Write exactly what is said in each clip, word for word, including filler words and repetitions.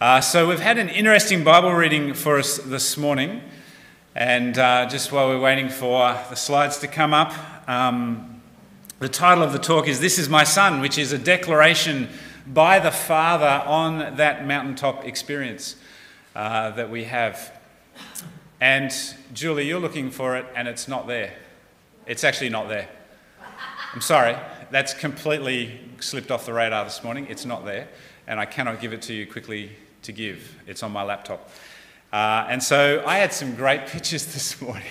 Uh, so we've had an interesting Bible reading for us this morning, and uh, just while we're waiting for the slides to come up, um, the title of the talk is "This is my Son," which is a declaration by the Father on that mountaintop experience uh, that we have. And Julie, you're looking for it, and it's not there. It's actually not there. I'm sorry, that's completely slipped off the radar this morning. It's not there, and I cannot give it to you quickly to give. It's on my laptop. Uh, and so I had some great pictures this morning.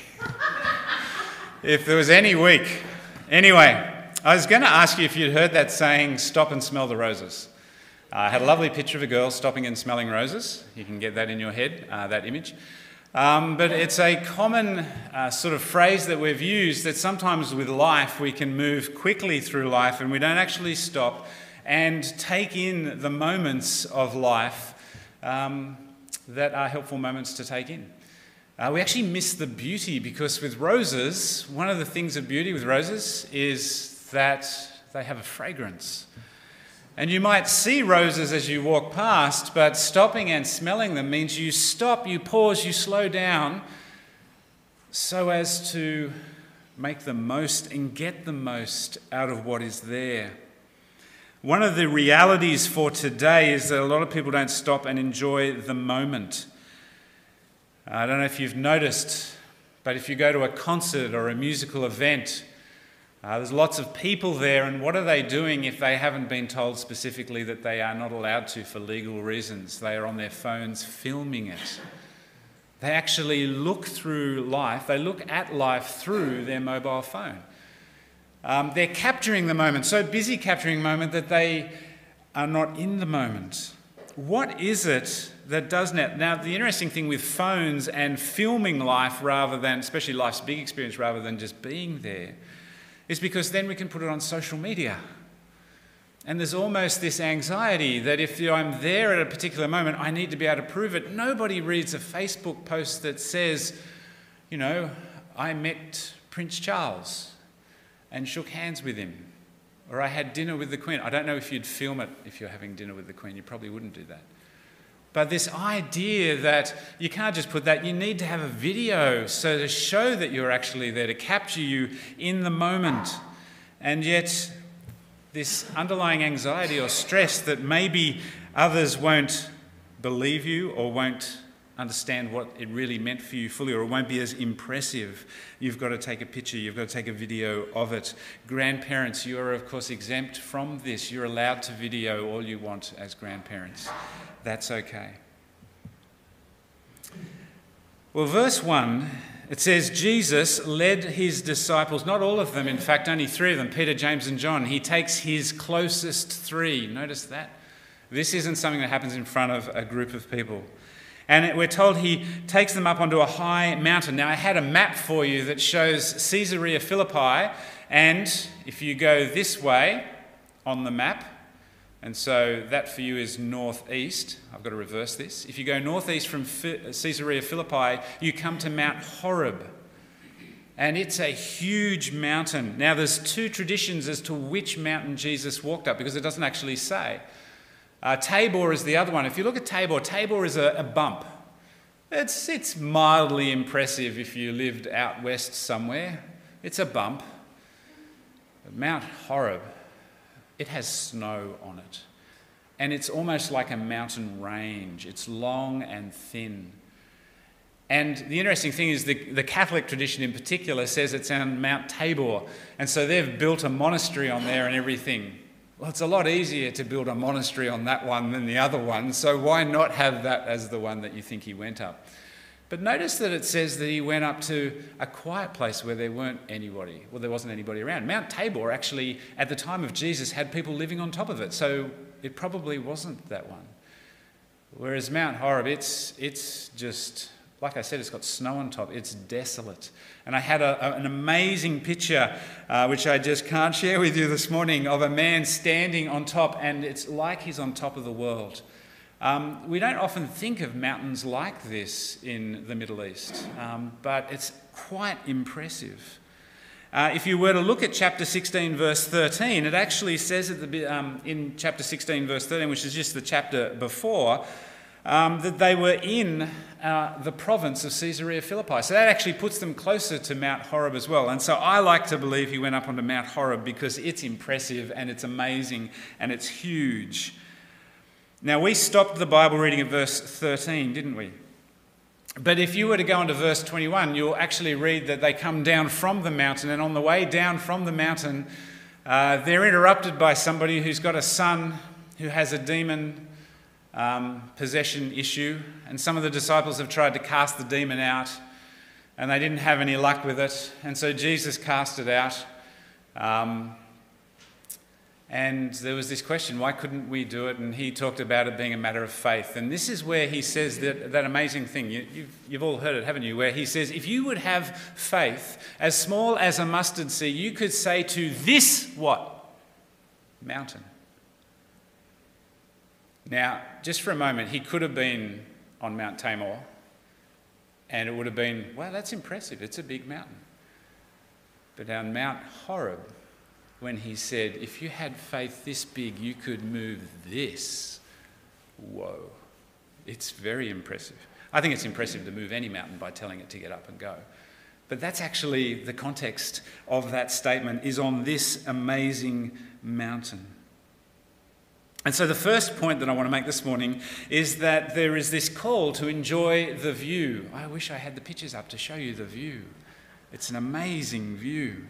If there was any week. Anyway, I was going to ask you if you'd heard that saying, "Stop and smell the roses." Uh, I had a lovely picture of a girl stopping and smelling roses. You can get that in your head, uh, that image. Um, but it's a common uh, sort of phrase that we've used, that sometimes with life we can move quickly through life and we don't actually stop and take in the moments of life um, that are helpful moments to take in. Uh, we actually miss the beauty, because with roses, one of the things of beauty with roses is that they have a fragrance. And you might see roses as you walk past, but stopping and smelling them means you stop, you pause, you slow down so as to make the most and get the most out of what is there. One of the realities for today is that a lot of people don't stop and enjoy the moment. I don't know if you've noticed, but if you go to a concert or a musical event, Uh, there's lots of people there, and what are they doing if they haven't been told specifically that they are not allowed to for legal reasons? They are on their phones filming it. They actually look through life, they look at life through their mobile phone. Um, they're capturing the moment, so busy capturing the moment that they are not in the moment. What is it that does that? Now, the interesting thing with phones and filming life rather than, especially life's big experience, rather than just being there, is because then we can put it on social media. And there's almost this anxiety that if I'm there at a particular moment, I need to be able to prove it. Nobody reads a Facebook post that says, you know, I met Prince Charles and shook hands with him, or I had dinner with the Queen. I don't know if you'd film it if you're having dinner with the Queen. You probably wouldn't do that. But this idea that you can't just put that, you need to have a video so to show that you're actually there, to capture you in the moment. And yet this underlying anxiety or stress that maybe others won't believe you or won't understand what it really meant for you fully, or it won't be as impressive. You've got to take a picture, you've got to take a video of it. Grandparents, you are of course exempt from this. You're allowed to video all you want as grandparents. That's okay. Well, verse one, it says, Jesus led his disciples, not all of them, in fact, only three of them, Peter, James and John. He takes his closest three. Notice that. This isn't something that happens in front of a group of people. And we're told he takes them up onto a high mountain. Now, I had a map for you that shows Caesarea Philippi, and if you go this way on the map, and so that for you is northeast. I've got to reverse this. If you go northeast from Caesarea Philippi, you come to Mount Horeb. And it's a huge mountain. Now, there's two traditions as to which mountain Jesus walked up, because it doesn't actually say. Uh, Tabor is the other one. If you look at Tabor, Tabor is a, a bump. It's, it's mildly impressive if you lived out west somewhere. It's a bump. But Mount Horeb, it has snow on it, and it's almost like a mountain range. It's long and thin. And the interesting thing is the, the Catholic tradition in particular says it's on Mount Tabor, and so they've built a monastery on there and everything. Well, it's a lot easier to build a monastery on that one than the other one, so why not have that as the one that you think he went up? But notice that it says that he went up to a quiet place where there weren't anybody. Well, there wasn't anybody around. Mount Tabor actually, at the time of Jesus, had people living on top of it, so it probably wasn't that one. Whereas Mount Horeb, it's it's just, like I said, it's got snow on top. It's desolate. And I had a, a, an amazing picture, uh, which I just can't share with you this morning, of a man standing on top, and it's like he's on top of the world. Um, we don't often think of mountains like this in the Middle East, um, but it's quite impressive. Uh, if you were to look at chapter sixteen, verse thirteen, it actually says at the um, in chapter sixteen, verse thirteen, which is just the chapter before, um, that they were in uh, the province of Caesarea Philippi. So that actually puts them closer to Mount Horeb as well. And so I like to believe he went up onto Mount Horeb because it's impressive and it's amazing and it's huge. Now, we stopped the Bible reading at verse thirteen, didn't we? But if you were to go on to verse twenty-one, you'll actually read that they come down from the mountain, and on the way down from the mountain, uh, they're interrupted by somebody who's got a son who has a demon um, possession issue, and some of the disciples have tried to cast the demon out, and they didn't have any luck with it, and so Jesus cast it out. Um, And there was this question, why couldn't we do it? And he talked about it being a matter of faith. And this is where he says that, that amazing thing. You, you've, you've all heard it, haven't you? Where he says, if you would have faith as small as a mustard seed, you could say to this what? Mountain. Now, just for a moment, he could have been on Mount Tabor. And it would have been, wow, that's impressive. It's a big mountain. But on Mount Horeb, when he said, if you had faith this big, you could move this. Whoa. It's very impressive. I think it's impressive to move any mountain by telling it to get up and go. But that's actually the context of that statement, is on this amazing mountain. And so the first point that I want to make this morning is that there is this call to enjoy the view. I wish I had the pictures up to show you the view. It's an amazing view.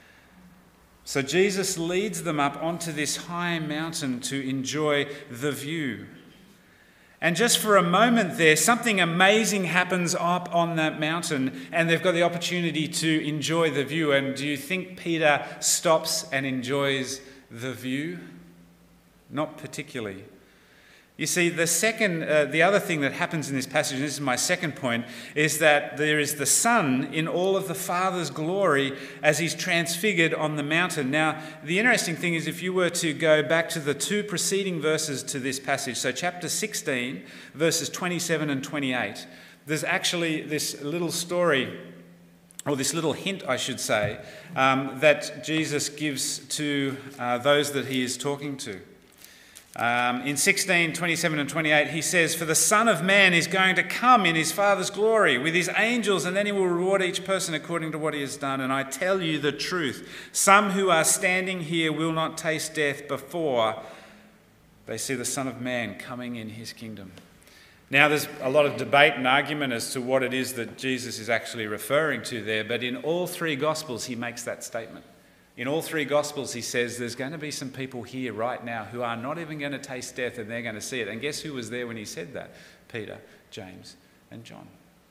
So Jesus leads them up onto this high mountain to enjoy the view. And just for a moment there, something amazing happens up on that mountain, and they've got the opportunity to enjoy the view. And do you think Peter stops and enjoys the view? Not particularly. You see, the second, uh, the other thing that happens in this passage, and this is my second point, is that there is the Son in all of the Father's glory as he's transfigured on the mountain. Now, the interesting thing is, if you were to go back to the two preceding verses to this passage, so chapter sixteen, verses twenty-seven and twenty-eight, there's actually this little story, or this little hint, I should say, um, that Jesus gives to uh, those that he is talking to. Um, in sixteen, twenty-seven and twenty-eight, he says, for the Son of Man is going to come in his Father's glory with his angels, and then he will reward each person according to what he has done. And I tell you the truth, some who are standing here will not taste death before they see the Son of Man coming in his kingdom. Now, there's a lot of debate and argument as to what it is that Jesus is actually referring to there, but in all three Gospels he makes that statement. In all three Gospels, he says there's going to be some people here right now who are not even going to taste death, and they're going to see it. And guess who was there when he said that? Peter, James, and John.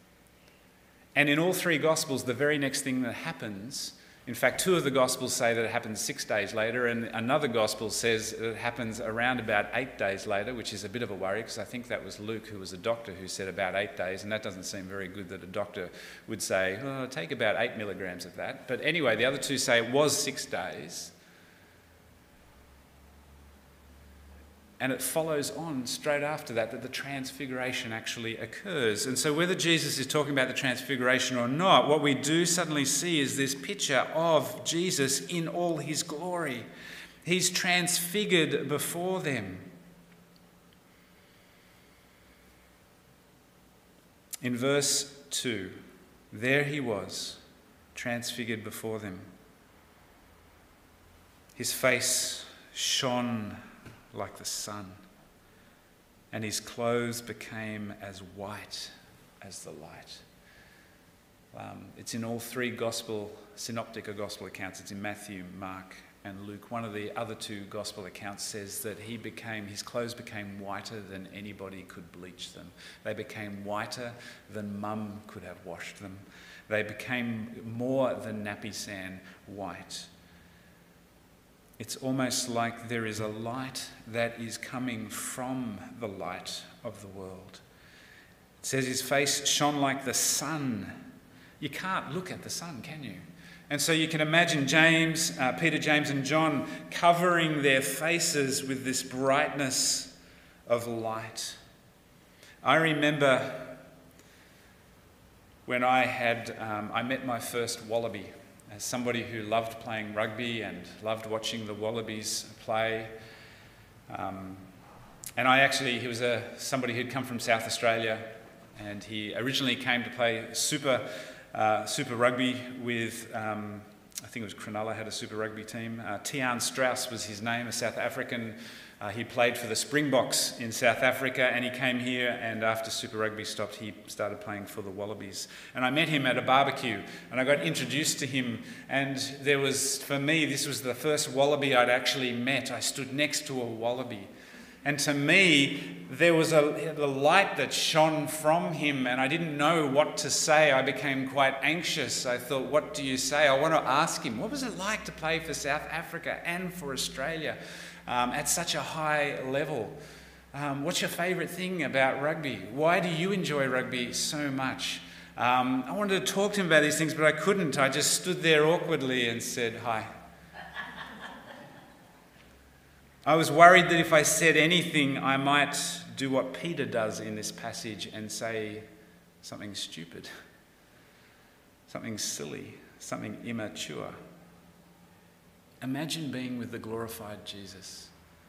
And in all three Gospels, the very next thing that happens, in fact, two of the Gospels say that it happens six days later, and another Gospel says that it happens around about eight days later, which is a bit of a worry, because I think that was Luke, who was a doctor, who said about eight days, and that doesn't seem very good that a doctor would say, oh, take about eight milligrams of that. But anyway, the other two say it was six days. And it follows on straight after that, that the transfiguration actually occurs. And so whether Jesus is talking about the transfiguration or not, what we do suddenly see is this picture of Jesus in all his glory. He's transfigured before them. In verse two, there he was, transfigured before them. His face shone like the sun, and his clothes became as white as the light. Um, it's in all three gospel, synoptic or gospel accounts. It's in Matthew, Mark, and Luke. One of the other two gospel accounts says that he became, his clothes became whiter than anybody could bleach them. They became whiter than mum could have washed them. They became more than nappy sand white. It's almost like there is a light that is coming from the light of the world. It says his face shone like the sun. You can't look at the sun, can you? And so you can imagine James, uh, Peter, James and John covering their faces with this brightness of light. I remember when I had, um, I met my first wallaby. As somebody who loved playing rugby and loved watching the Wallabies play. Um, And I actually, he was a, somebody who'd come from South Australia, and he originally came to play super, uh, super rugby with, um, I think it was Cronulla had a super rugby team. Uh, Tiaan Strauss was his name, a South African. Uh, he played for the Springboks in South Africa, and he came here, and after Super Rugby stopped, he started playing for the Wallabies. And I met him at a barbecue, and I got introduced to him, and there was, for me, this was the first Wallaby I'd actually met. I stood next to a Wallaby. And to me, there was a the light that shone from him, and I didn't know what to say. I became quite anxious. I thought, what do you say? I want to ask him, what was it like to play for South Africa and for Australia um, at such a high level? Um, what's your favourite thing about rugby? Why do you enjoy rugby so much? Um, I wanted to talk to him about these things, but I couldn't. I just stood there awkwardly and said, hi. I was worried that if I said anything, I might do what Peter does in this passage and say something stupid, something silly, something immature. Imagine being with the glorified Jesus.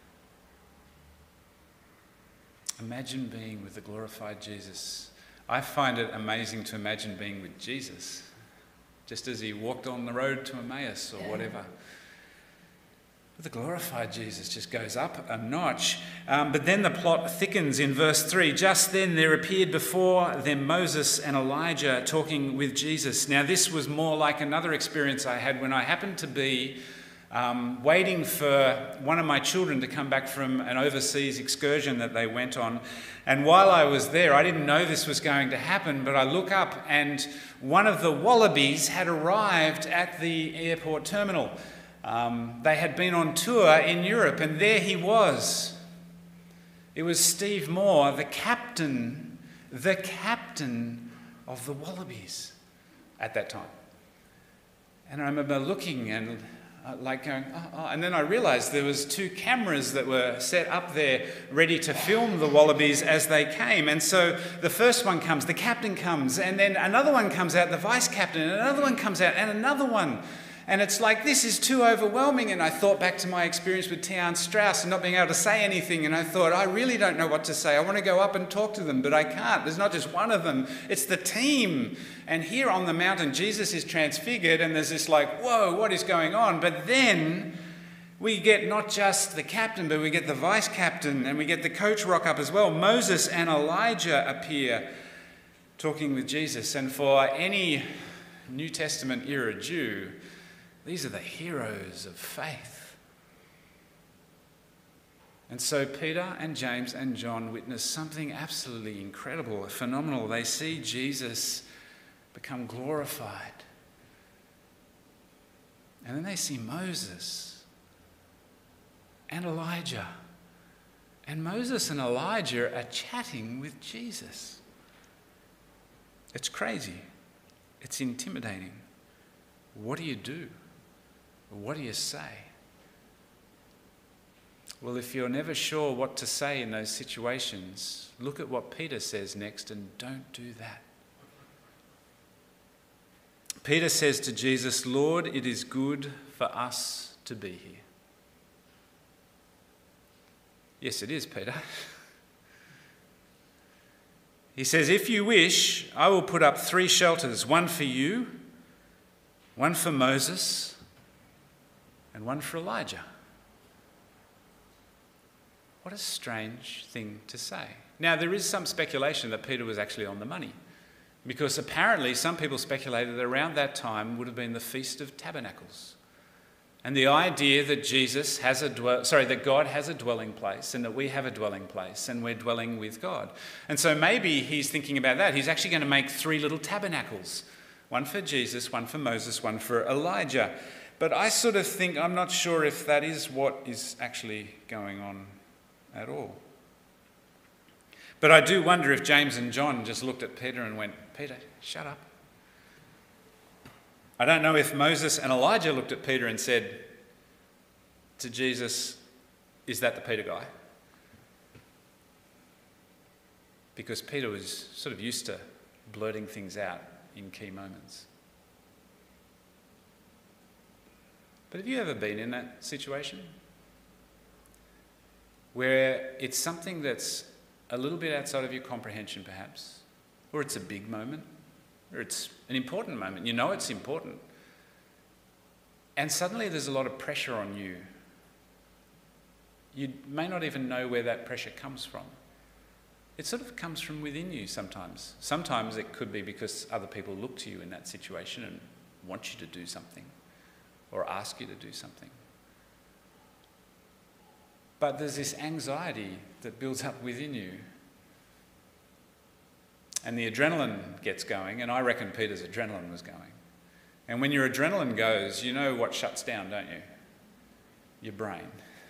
Imagine being with the glorified Jesus. I find it amazing to imagine being with Jesus, just as he walked on the road to Emmaus or whatever. The glorified Jesus just goes up a notch. Um, but then the plot thickens in verse three. Just then there appeared before them Moses and Elijah talking with Jesus. Now this was more like another experience I had when I happened to be um, waiting for one of my children to come back from an overseas excursion that they went on. And while I was there, I didn't know this was going to happen, but I look up and one of the Wallabies had arrived at the airport terminal. Um, they had been on tour in Europe, and there he was. It was Steve Moore, the captain, the captain of the Wallabies at that time. And I remember looking and uh, like going, oh, oh. And then I realised there was two cameras that were set up there ready to film the Wallabies as they came. And so the first one comes, the captain comes, and then another one comes out, the vice captain, and another one comes out, and another one. And it's like, this is too overwhelming. And I thought back to my experience with Tiaan Strauss and not being able to say anything. And I thought, I really don't know what to say. I want to go up and talk to them, but I can't. There's not just one of them. It's the team. And here on the mountain, Jesus is transfigured. And there's this like, whoa, what is going on? But then we get not just the captain, but we get the vice captain. And we get the coach rock up as well. Moses and Elijah appear talking with Jesus. And for any New Testament era Jew, these are the heroes of faith. And so Peter and James and John witness something absolutely incredible, phenomenal. They see Jesus become glorified. And then they see Moses and Elijah. And Moses and Elijah are chatting with Jesus. It's crazy. It's intimidating. What do you do? What do you say? Well, if you're never sure what to say in those situations, look at what Peter says next and don't do that. Peter says to Jesus, Lord, it is good for us to be here. Yes, it is, Peter. He says, if you wish, I will put up three shelters, one for you, one for Moses, and one for Elijah. What a strange thing to say. Now, there is some speculation that Peter was actually on the money, because apparently some people speculated that around that time would have been the Feast of Tabernacles. And the idea that Jesus has a dwell, sorry, that God has a dwelling place and that we have a dwelling place and we're dwelling with God. And so maybe he's thinking about that. He's actually going to make three little tabernacles. One for Jesus, one for Moses, one for Elijah. But I sort of think, I'm not sure if that is what is actually going on at all. But I do wonder if James and John just looked at Peter and went, Peter, shut up. I don't know if Moses and Elijah looked at Peter and said to Jesus, is that the Peter guy? Because Peter was sort of used to blurting things out in key moments. But have you ever been in that situation? where it's something that's a little bit outside of your comprehension perhaps, or it's a big moment, or it's an important moment. You know it's important. And suddenly there's a lot of pressure on you. You may not even know where that pressure comes from. It sort of comes from within you sometimes. Sometimes it could be because other people look to you in that situation and want you to do something or ask you to do something. But there's this anxiety that builds up within you. And the adrenaline gets going, and I reckon Peter's adrenaline was going. And when your adrenaline goes, you know what shuts down, don't you? Your brain.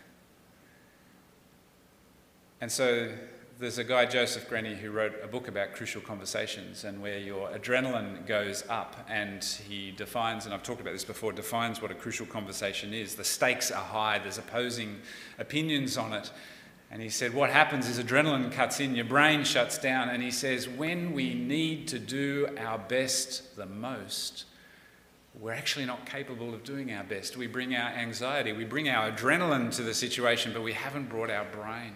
And so there's a guy, Joseph Grenny, who wrote a book about crucial conversations and where your adrenaline goes up, and he defines, and I've talked about this before, defines what a crucial conversation is. The stakes are high, there's opposing opinions on it. And he said what happens is adrenaline cuts in, your brain shuts down, and he says when we need to do our best the most, we're actually not capable of doing our best. We bring our anxiety, we bring our adrenaline to the situation, but we haven't brought our brain.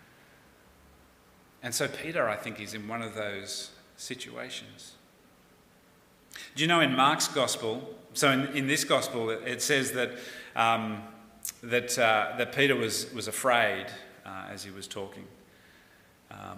And so Peter, I think, is in one of those situations. Do you know in Mark's gospel, so in, in this gospel, it, it says that um, that uh, that Peter was was afraid uh, as he was talking. Um,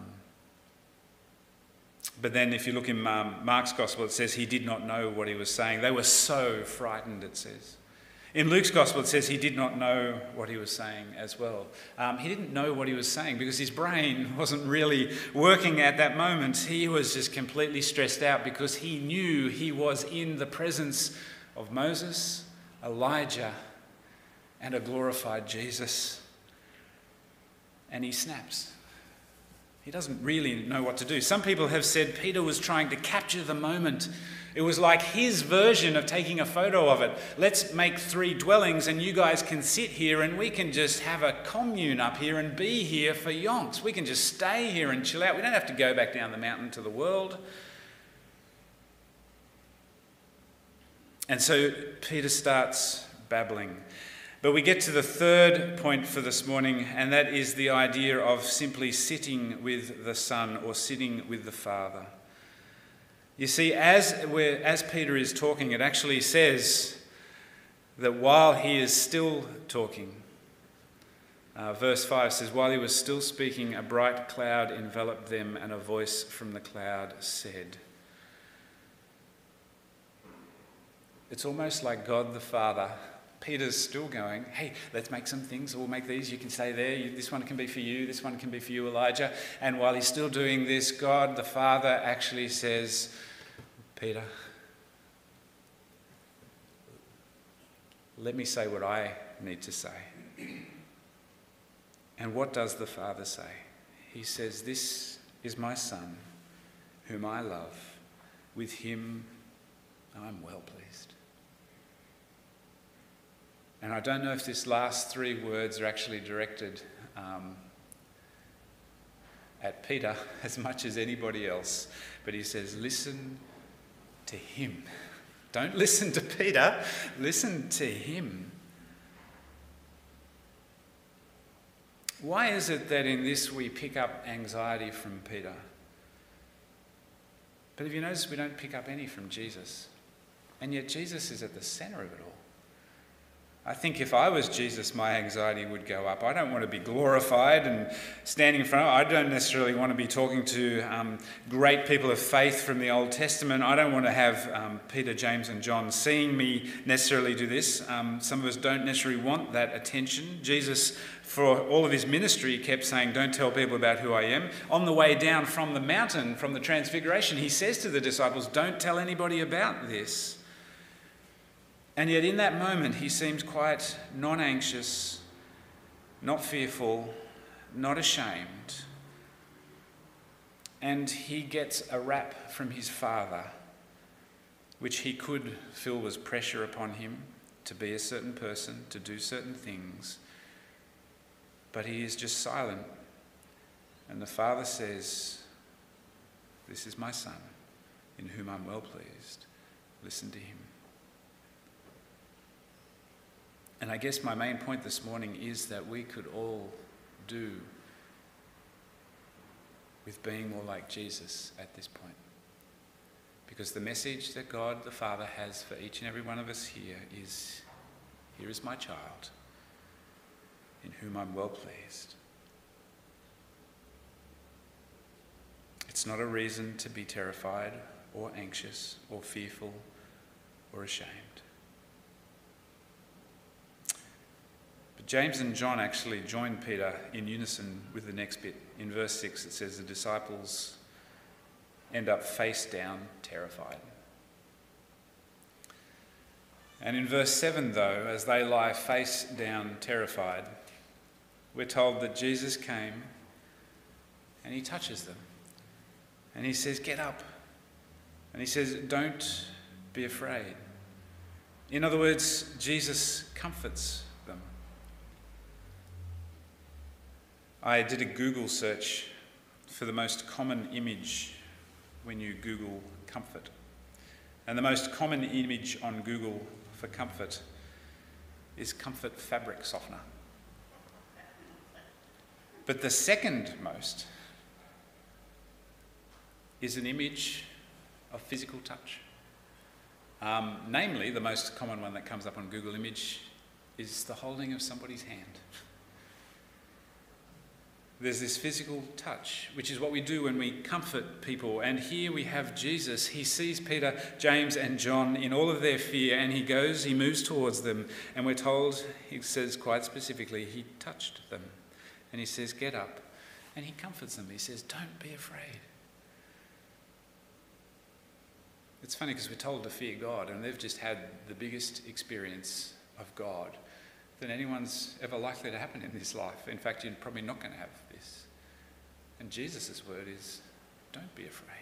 but then if you look in um, Mark's gospel, it says he did not know what he was saying. They were so frightened, it says. In Luke's gospel, it says he did not know what he was saying as well. Um, he didn't know what he was saying because his brain wasn't really working at that moment. He was just completely stressed out because he knew he was in the presence of Moses, Elijah, and a glorified Jesus. And he snaps. He doesn't really know what to do. Some people have said Peter was trying to capture the moment. It was like his version of taking a photo of it. Let's make three dwellings and you guys can sit here and we can just have a commune up here and be here for yonks. We can just stay here and chill out. We don't have to go back down the mountain to the world. And so Peter starts babbling. But we get to the third point for this morning, and that is the idea of simply sitting with the Son or sitting with the Father. You see, as we're, as Peter is talking, it actually says that while he is still talking, uh, verse five says, while he was still speaking, a bright cloud enveloped them, and a voice from the cloud said. It's almost like God the Father. Peter's still going, hey, let's make some things. We'll make these. You can stay there. You, this one can be for you. This one can be for you, Elijah. And while he's still doing this, God the Father actually says, Peter, let me say what I need to say. And what does the Father say? He says, this is my Son, whom I love. With him I'm well pleased. And I don't know if this last three words are actually directed um, at Peter as much as anybody else, but he says, listen to him. Don't listen to Peter, listen to him. Why is it that in this we pick up anxiety from Peter? But if you notice, we don't pick up any from Jesus. And yet Jesus is at the centre of it all. I think if I was Jesus, my anxiety would go up. I don't want to be glorified and standing in front of, I don't necessarily want to be talking to um, great people of faith from the Old Testament. I don't want to have um, Peter, James and John seeing me necessarily do this. Um, some of us don't necessarily want that attention. Jesus, for all of his ministry, kept saying, don't tell people about who I am. On the way down from the mountain, from the Transfiguration, he says to the disciples, don't tell anybody about this. And yet in that moment, he seems quite non-anxious, not fearful, not ashamed. And he gets a rap from his Father, which he could feel was pressure upon him to be a certain person, to do certain things. But he is just silent. And the Father says, this is my Son, in whom I'm well pleased. Listen to him. And I guess my main point this morning is that we could all do with being more like Jesus at this point. Because the message that God the Father has for each and every one of us here is, here is my child, in whom I'm well pleased. It's not a reason to be terrified or anxious or fearful or ashamed. But James and John actually join Peter in unison with the next bit. In verse six it says the disciples end up face down, terrified. And in verse seven though, as they lie face down, terrified, we're told that Jesus came and he touches them. And he says, get up. And he says, don't be afraid. In other words, Jesus comforts them. I did a Google search for the most common image when you Google comfort. And the most common image on Google for comfort is comfort fabric softener. But the second most is an image of physical touch. Um, namely, the most common one that comes up on Google Image is the holding of somebody's hand. There's this physical touch, which is what we do when we comfort people. And here we have Jesus. He sees Peter, James and John in all of their fear, and he goes, he moves towards them. And we're told, he says quite specifically, he touched them. And he says, get up. And he comforts them. He says, don't be afraid. It's funny because we're told to fear God, and they've just had the biggest experience of God than anyone's ever likely to happen in this life. In fact, you're probably not going to have this. And Jesus' word is, don't be afraid.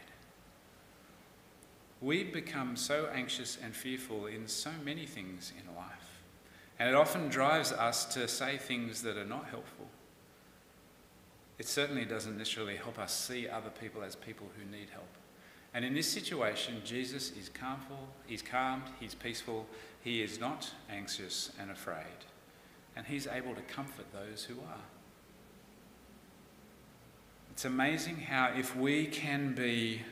We become so anxious and fearful in so many things in life. And it often drives us to say things that are not helpful. It certainly doesn't necessarily help us see other people as people who need help. And in this situation, Jesus is calmful, he's calmed, he's peaceful, he is not anxious and afraid. And he's able to comfort those who are. It's amazing how if we can be,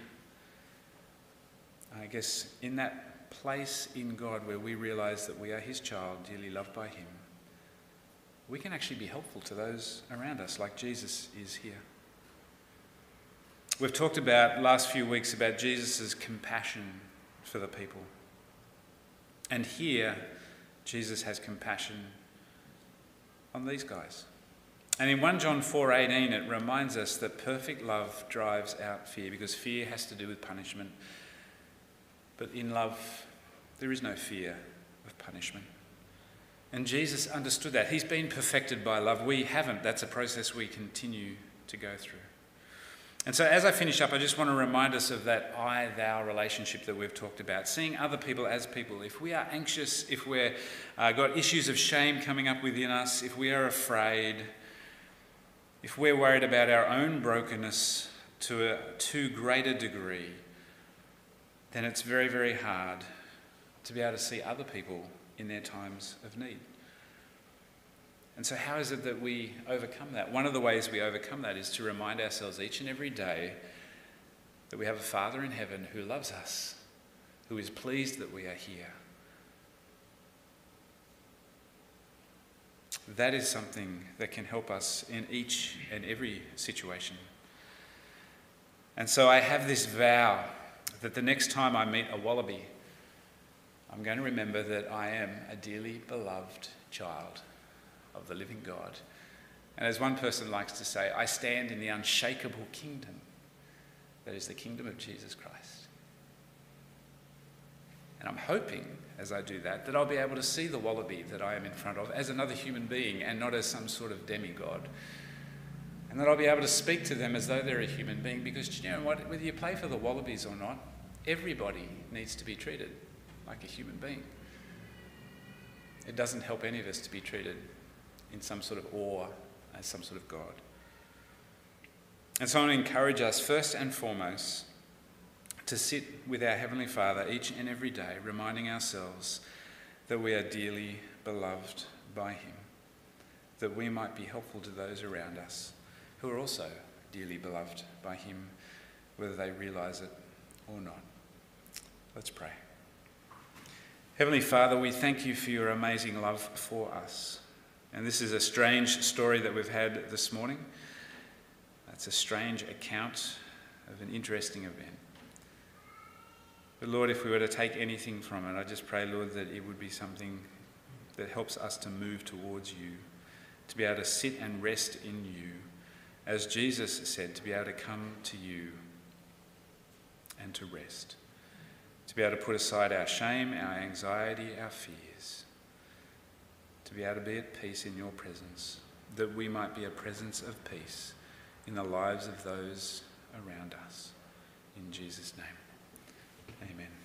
I guess, in that place in God where we realise that we are his child, dearly loved by him, we can actually be helpful to those around us like Jesus is here. We've talked about last few weeks about Jesus' compassion for the people. And here, Jesus has compassion on these guys. And in First John four eighteen, it reminds us that perfect love drives out fear, because fear has to do with punishment. But in love, there is no fear of punishment. And Jesus understood that. He's been perfected by love. We haven't. That's a process we continue to go through. And so as I finish up, I just want to remind us of that I-thou relationship that we've talked about, seeing other people as people. If we are anxious, if we've uh, got issues of shame coming up within us, if we are afraid, if we're worried about our own brokenness to a too great a degree, then it's very, very hard to be able to see other people in their times of need. And so how is it that we overcome that? One of the ways we overcome that is to remind ourselves each and every day that we have a Father in heaven who loves us, who is pleased that we are here. That is something that can help us in each and every situation. And so I have this vow that the next time I meet a wallaby, I'm going to remember that I am a dearly beloved child of the living God. And as one person likes to say, I stand in the unshakable kingdom that is the kingdom of Jesus Christ. And I'm hoping, as I do that, that I'll be able to see the wallaby that I am in front of as another human being and not as some sort of demigod. And that I'll be able to speak to them as though they're a human being, because you know what, whether you play for the Wallabies or not, everybody needs to be treated like a human being. It doesn't help any of us to be treated in some sort of awe as some sort of God. And so I want to encourage us first and foremost to sit with our Heavenly Father each and every day, reminding ourselves that we are dearly beloved by him. that we might be helpful to those around us who are also dearly beloved by him, whether they realise it or not. Let's pray. Heavenly Father, we thank you for your amazing love for us. And this is a strange story that we've had this morning. It's a strange account of an interesting event. But Lord, if we were to take anything from it, I just pray, Lord, that it would be something that helps us to move towards you, to be able to sit and rest in you, as Jesus said, to be able to come to you and to rest, to be able to put aside our shame, our anxiety, our fears, to be able to be at peace in your presence, that we might be a presence of peace in the lives of those around us. In Jesus' name, amen.